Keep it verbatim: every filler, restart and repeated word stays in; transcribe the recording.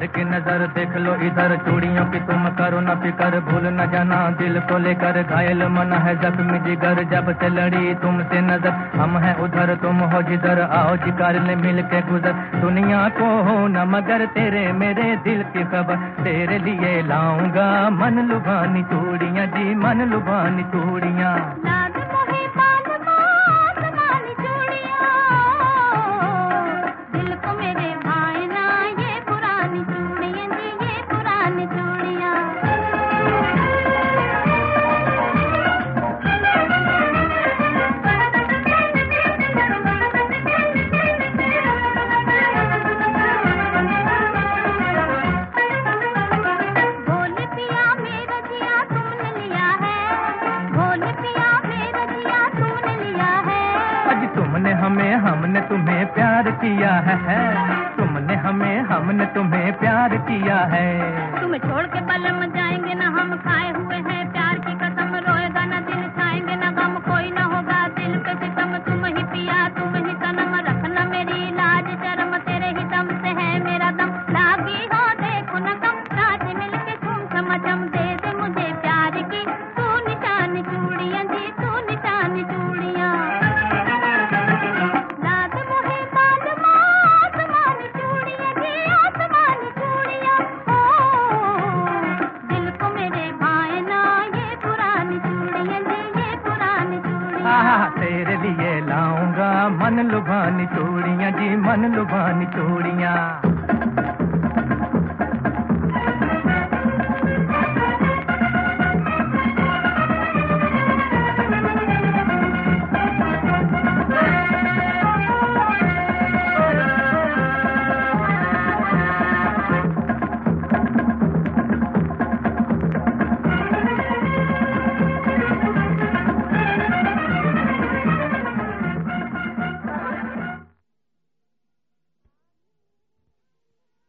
मार के नजर देख लो इधर, चूड़ियों की तुम करो न फिकर, भूल न जाना दिल को लेकर, घायल मन है जख्मी जिगर, जब से लड़ी तुमसे नजर, हम हैं उधर तुम हो जिधर, आओ जिगर ले मिल के गुजर, दुनिया को हो न मगर तेरे मेरे दिल की खबर, तेरे लिए लाऊंगा मन लुभानी चूड़ियां जी, मन लुभानी चूड़ियां। हमें हमने तुम्हें प्यार किया है, तुमने हमें हमने तुम्हें प्यार किया है। तुम्हें छोड़ के पलम जाएंगे ना हम, खाए हुए हैं प्यार की कसम, रोएगा ना दिल छाएंगे ना गम, कोई ना होगा दिल पे सितम, तुम ही पिया तुम ही सनम, रखना मेरी लाज शर्म, तेरे ही दम से है मेरा दम, लागी हो देखो न कम, साथ मिलके तुम समझम, दे दे मुझे प्यार की तू निशान चूड़ियां जी, तू निशान चूड़ियां। तेरे लिए लाऊंगा मन लुभानी चूड़ियां जी, मन लुभानी चूड़ियां।